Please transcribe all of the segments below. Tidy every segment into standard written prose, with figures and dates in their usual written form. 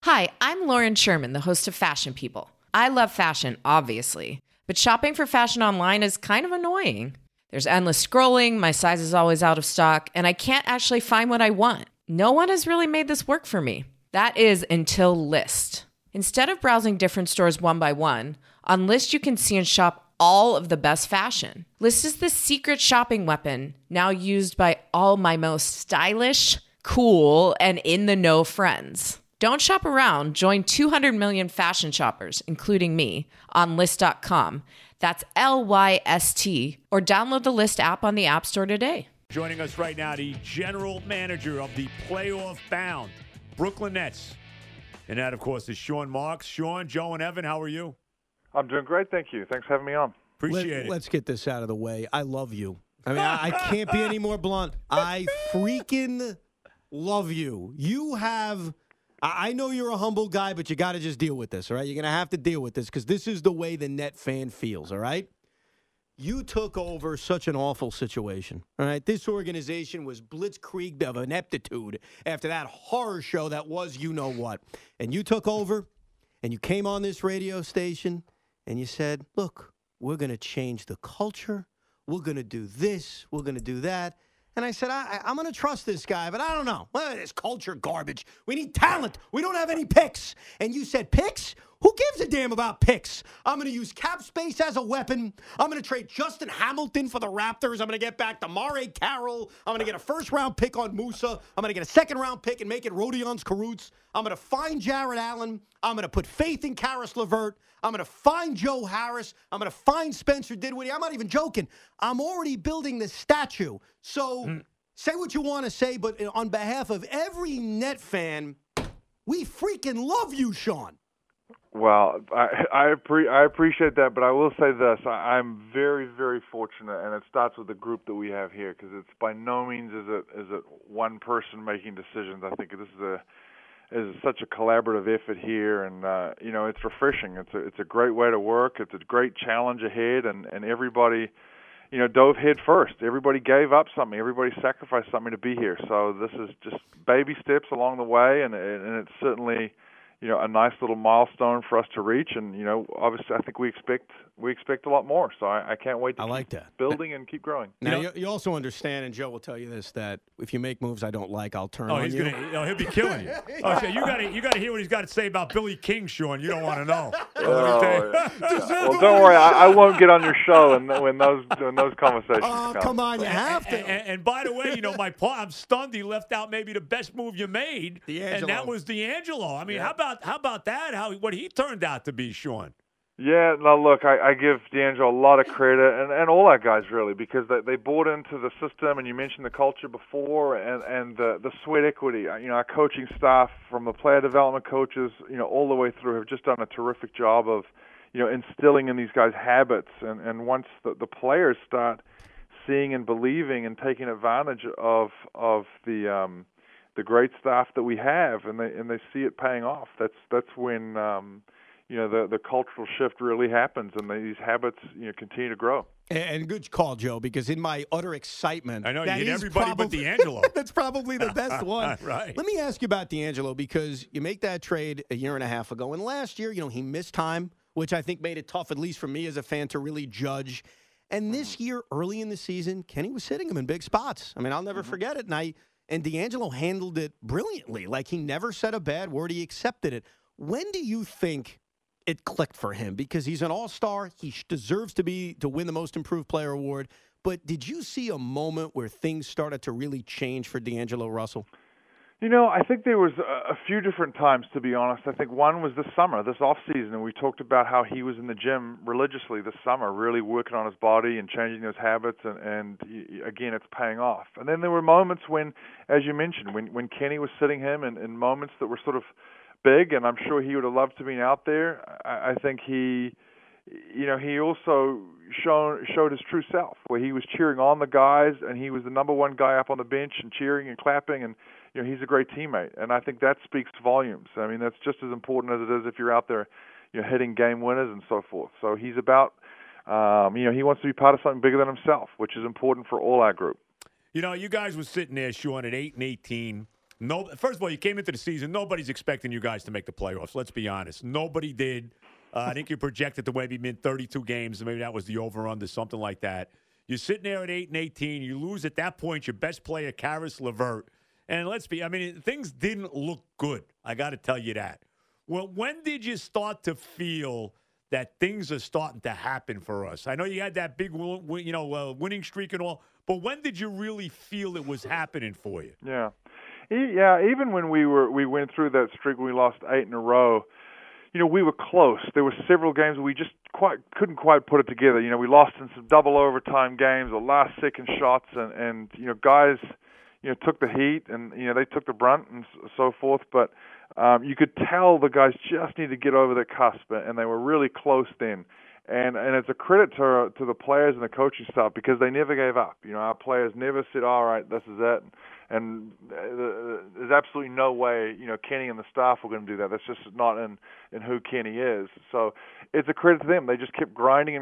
Hi, I'm Lauren Sherman, the host of Fashion People. I love fashion, obviously, but shopping for fashion online is kind of annoying. There's endless scrolling, my size is always out of stock, and I can't actually find what I want. No one has really made this work for me. That is until Lyst. Instead of browsing different stores one by one, on Lyst you can see and shop all of the best fashion. Lyst is the secret shopping weapon now used by all my most stylish, cool, and in-the-know friends. Don't shop around. Join 200 million fashion shoppers, including me, on Lyst.com. That's Lyst, or download the Lyst app on the App Store today. Joining us right now, the general manager of the playoff-bound Brooklyn Nets. And that, of course, is Sean Marks. Sean, Joe, and Evan, how are you? I'm doing great, thank you. Thanks for having me on. Appreciate it. Let's get this out of the way. I love you. I mean, I can't be any more blunt. I freaking love you. You have... I know you're a humble guy, but you got to just deal with this, all right? You're going to have to deal with this because this is the way the Net fan feels, all right? You took over such an awful situation, all right? This organization was blitzkrieg of ineptitude after that horror show that was you-know-what. And you took over, and you came on this radio station, and you said, look, we're going to change the culture. We're going to do this. We're going to do that. And I said, I'm going to trust this guy, but I don't know. Well, this culture garbage. We need talent. We don't have any picks. And you said, picks? Who gives a damn about picks? I'm going to use cap space as a weapon. I'm going to trade Justin Hamilton for the Raptors. I'm going to get back to Mare Carroll. I'm going to get a first-round pick on Musa. I'm going to get a second-round pick and make it Rodions Caruth. I'm going to find Jared Allen. I'm going to put faith in Karis LeVert. I'm going to find Joe Harris. I'm going to find Spencer Dinwiddie. I'm not even joking. I'm already building the statue. So say what you want to say, but on behalf of every Net fan, we freaking love you, Sean. Well, I appreciate that, but I will say this. I'm very, very fortunate, and it starts with the group that we have here, because it's by no means is it one person making decisions. I think this is such a collaborative effort here, and it's refreshing. It's a great way to work. It's a great challenge ahead, and everybody, dove head first. Everybody gave up something. Everybody sacrificed something to be here. So this is just baby steps along the way, and it's certainly a nice little milestone for us to reach, and obviously I think we expect a lot more. So I can't wait to keep building and keep growing. Now you also understand, and Joe will tell you this, that if you make moves I don't like, I'll turn on you. He'll be killing you. So you got to hear what he's got to say about Billy King, Sean. You don't want to know. Well, don't worry, I won't get on your show when those conversations come. Come on, you have to. And by the way, I'm stunned he left out maybe the best move you made, and that was D'Angelo. I mean, how about that? What he turned out to be, Sean? Yeah, no, look, I give D'Angelo a lot of credit, and all our guys really, because they bought into the system, and you mentioned the culture before, and the sweat equity. Our coaching staff, from the player development coaches, all the way through, have just done a terrific job of, instilling in these guys habits, and once the players start seeing and believing and taking advantage of the great staff that we have, and they see it paying off. That's when the cultural shift really happens, and these habits continue to grow. And good call, Joe, because in my utter excitement, I know you hit everybody but D'Angelo. That's probably the best one. Right. Let me ask you about D'Angelo, because you make that trade a year and a half ago, and last year, he missed time, which I think made it tough, at least for me as a fan, to really judge. And this year, early in the season, Kenny was sitting him in big spots. I mean, I'll never forget it. And D'Angelo handled it brilliantly. Like, he never said a bad word. He accepted it. When do you think it clicked for him? Because he's an all-star. He deserves to win the Most Improved Player award. But did you see a moment where things started to really change for D'Angelo Russell? I think there was a few different times, to be honest. I think one was this summer, this off-season, and we talked about how he was in the gym religiously this summer, really working on his body and changing those habits, and again, it's paying off. And then there were moments when, as you mentioned, when Kenny was sitting him in moments that were sort of big, and I'm sure he would have loved to be out there. I think he also showed his true self, where he was cheering on the guys, and he was the number one guy up on the bench and cheering and clapping, and he's a great teammate, and I think that speaks volumes. I mean, that's just as important as it is if you're out there, hitting game winners and so forth. So he's about, he wants to be part of something bigger than himself, which is important for all our group. You guys were sitting there, Sean, at 8-18. No, first of all, you came into the season. Nobody's expecting you guys to make the playoffs. Let's be honest. Nobody did. I think you projected to maybe win 32 games, and maybe that was the over/under, something like that. You're sitting there at 8-18. You lose at that point your best player, Karis LeVert. And things didn't look good. I got to tell you that. Well, when did you start to feel that things are starting to happen for us? I know you had that big, winning streak and all, but when did you really feel it was happening for you? Yeah. Even when we went through that streak, we lost 8 in a row. We were close. There were several games we just couldn't quite put it together. We lost in some double overtime games or last-second shots, and guys, took the heat, and they took the brunt and so forth. But you could tell the guys just need to get over the cusp, and they were really close then. And it's a credit to the players and the coaching staff because they never gave up. Our players never said, "All right, this is it." And there's absolutely no way, Kenny and the staff were going to do that. That's just not in who Kenny is. So it's a credit to them. They just kept grinding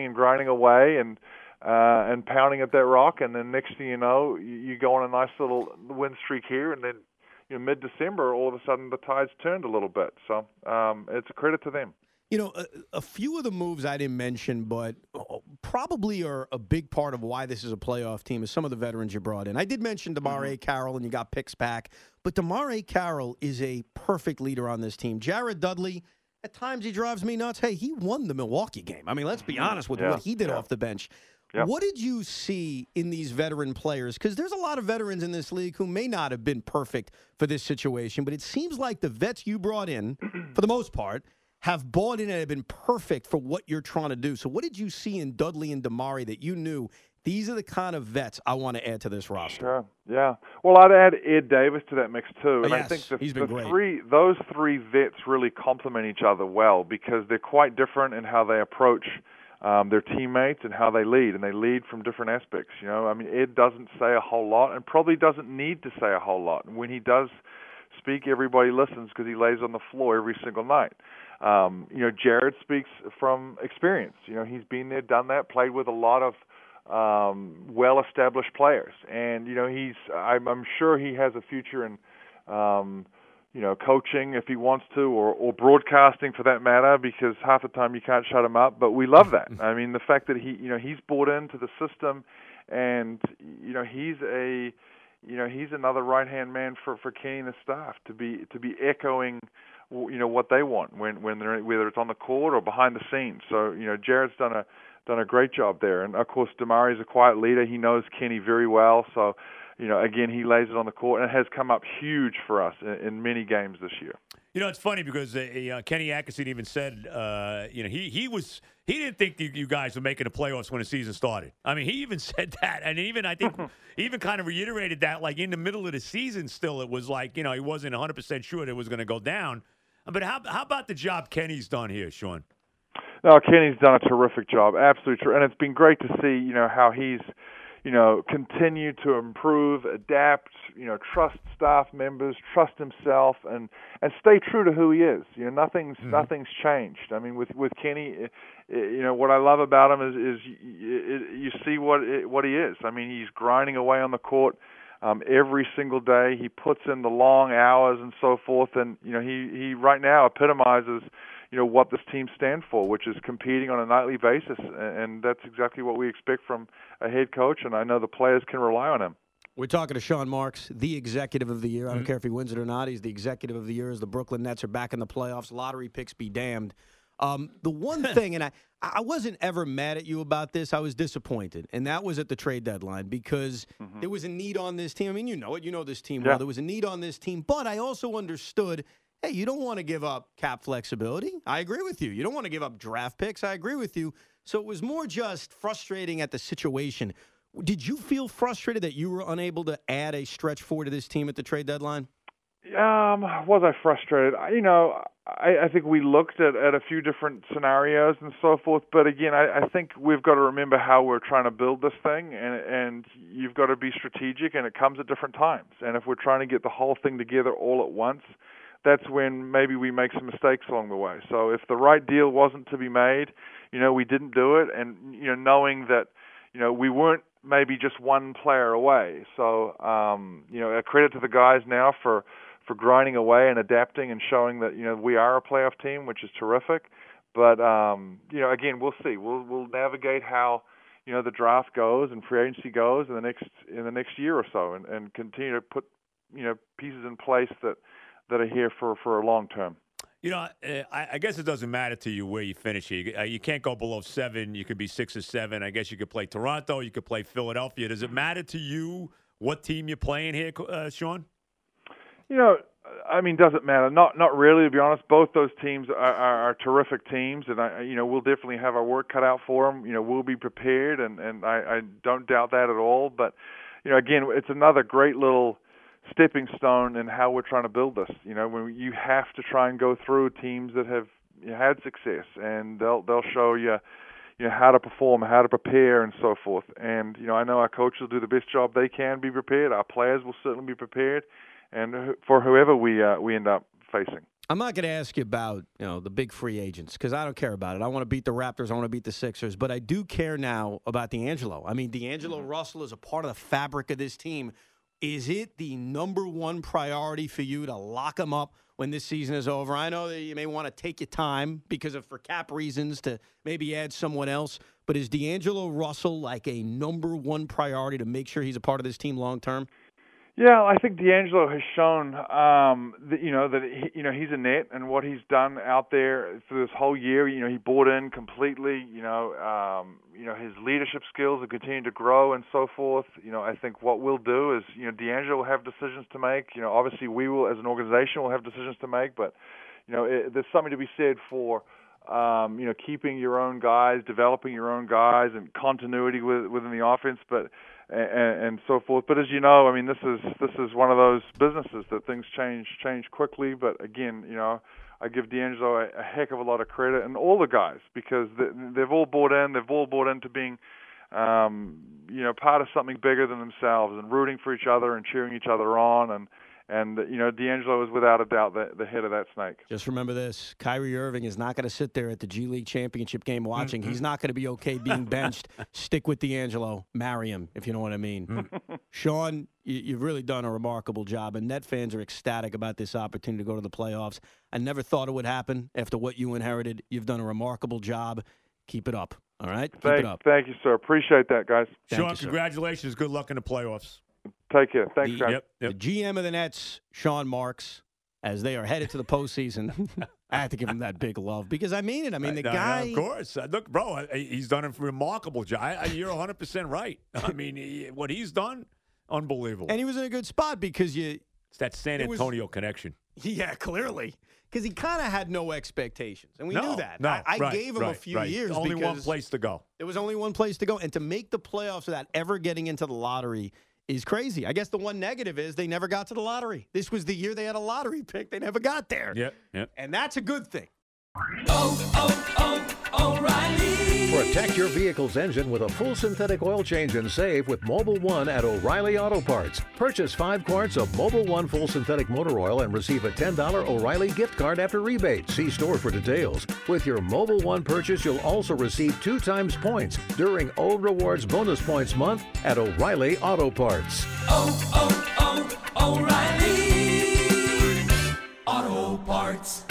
away and pounding at that rock. And then next thing you know, you go on a nice little win streak here, and then mid-December, all of a sudden the tides turned a little bit. So it's a credit to them. A few of the moves I didn't mention, but probably are a big part of why this is a playoff team is some of the veterans you brought in. I did mention DeMarais Carroll, and you got picks back, but DeMarais Carroll is a perfect leader on this team. Jared Dudley, at times he drives me nuts. Hey, he won the Milwaukee game. I mean, let's be honest with what he did off the bench. Yep. What did you see in these veteran players? Because there's a lot of veterans in this league who may not have been perfect for this situation, but it seems like the vets you brought in, for the most part, have bought in and have been perfect for what you're trying to do. So what did you see in Dudley and DeMarais that you knew these are the kind of vets I want to add to this roster? Sure, yeah. Well, I'd add Ed Davis to that mix too. And yes, I think those three vets really complement each other well because they're quite different in how they approach their teammates and how they lead, and they lead from different aspects. Ed doesn't say a whole lot and probably doesn't need to say a whole lot. And when he does speak, everybody listens because he lays on the floor every single night. Jared speaks from experience. He's been there, done that, played with a lot of well-established players, and I'm sure he has a future in coaching if he wants to, or broadcasting for that matter, because half the time you can't shut him up. But we love that. I mean, the fact that he's bought into the system, and he's another right-hand man for Kenny and the staff to be echoing what they want when they're, whether it's on the court or behind the scenes. So Jared's done a great job there, and of course DeMarais is a quiet leader. He knows Kenny very well, so again he lays it on the court, and it has come up huge for us in many games this year. It's funny because Kenny Atkinson even said he didn't think you guys were making the playoffs when the season started. I mean, he even said that, and even I think he even kind of reiterated that like in the middle of the season. Still, it was like he wasn't 100% sure that it was going to go down. But how about the job Kenny's done here, Sean? No, Kenny's done a terrific job, absolutely true, and it's been great to see how he's continued to improve, adapt, trust staff members, trust himself, and stay true to who he is. Nothing's changed. I mean, with Kenny, what I love about him is you see what he is. I mean, he's grinding away on the court every single day. He puts in the long hours and so forth, and he right now epitomizes what this team stands for, which is competing on a nightly basis, and that's exactly what we expect from a head coach, and I know the players can rely on him. We're talking to Sean Marks, the executive of the year. I don't care if he wins it or not. He's the executive of the year as the Brooklyn Nets are back in the playoffs. Lottery picks be damned. The one thing, and I wasn't ever mad at you about this, I was disappointed, and that was at the trade deadline because there was a need on this team. I mean, you know it. You know this team well. There was a need on this team, but I also understood, hey, you don't want to give up cap flexibility. I agree with you. You don't want to give up draft picks. I agree with you. So it was more just frustrating at the situation. Did you feel frustrated that you were unable to add a stretch four to this team at the trade deadline? Was I frustrated? I think we looked at a few different scenarios and so forth, but again, I think we've got to remember how we're trying to build this thing, and you've got to be strategic, and it comes at different times. And if we're trying to get the whole thing together all at once, that's when maybe we make some mistakes along the way. So if the right deal wasn't to be made, we didn't do it, and knowing that we weren't maybe just one player away. So, a credit to the guys now for grinding away and adapting and showing that, we are a playoff team, which is terrific. But, again, we'll see. We'll navigate how, the draft goes and free agency goes in the next year or so, and continue to put, pieces in place that are here for a long term. I guess it doesn't matter to you where you finish here. You can't go below 7. You could be 6 or 7. I guess you could play Toronto. You could play Philadelphia. Does it matter to you what team you're playing here, Sean? Does it matter? Not really, to be honest. Both those teams are terrific teams, and we'll definitely have our work cut out for them. We'll be prepared, and I don't doubt that at all. But again, it's another great little stepping stone in how we're trying to build this. When you have to try and go through teams that have had success, and they'll show you, how to perform, how to prepare, and so forth. And I know our coaches will do the best job they can be prepared. Our players will certainly be prepared, and for whoever we end up facing. I'm not going to ask you about the big free agents because I don't care about it. I want to beat the Raptors. I want to beat the Sixers. But I do care now about D'Angelo. D'Angelo Russell is a part of the fabric of this team. Is it the number one priority for you to lock him up when this season is over? I know that you may want to take your time for cap reasons to maybe add someone else. But is D'Angelo Russell like a number one priority to make sure he's a part of this team long term? Yeah, I think D'Angelo has shown that he's a net, and what he's done out there for this whole year. He bought in completely. His leadership skills have continued to grow and so forth. I think what we'll do is D'Angelo will have decisions to make. Obviously we will as an organization will have decisions to make, but there's something to be said for keeping your own guys, developing your own guys, and continuity within the offense, but. And so forth. But as you know, this is one of those businesses that things change quickly. But again, I give D'Angelo a heck of a lot of credit, and all the guys, because they've all bought in. They've all bought into being, part of something bigger than themselves, and rooting for each other and cheering each other on. And D'Angelo is without a doubt the head of that snake. Just remember this. Kyrie Irving is not going to sit there at the G League championship game watching. He's not going to be okay being benched. Stick with D'Angelo. Marry him, if you know what I mean. Sean, you've really done a remarkable job, and Net fans are ecstatic about this opportunity to go to the playoffs. I never thought it would happen after what you inherited. You've done a remarkable job. Keep it up, all right? Keep it up. Thank you, sir. Appreciate that, guys. Sean, congratulations. Good luck in the playoffs. Take care. Thanks, guys. The GM of the Nets, Sean Marks, as they are headed to the postseason. I have to give him that big love because I mean it. The guy. Of course. Look, bro, he's done a remarkable job. You're 100% right. What he's done, unbelievable. And he was in a good spot because it's that San Antonio connection. Yeah, clearly. Because he kind of had no expectations. And we knew that. I gave him a few years. Only one place to go. There was only one place to go. And to make the playoffs without ever getting into the lottery is crazy. I guess the one negative is they never got to the lottery. This was the year they had a lottery pick. They never got there. Yep. And that's a good thing. O'Reilly. Protect your vehicle's engine with a full synthetic oil change and save with Mobil 1 at O'Reilly Auto Parts. Purchase 5 quarts of Mobil 1 full synthetic motor oil and receive a $10 O'Reilly gift card after rebate. See store for details. With your Mobil 1 purchase, you'll also receive 2 times points during O Rewards Bonus Points Month at O'Reilly Auto Parts. O'Reilly Auto Parts.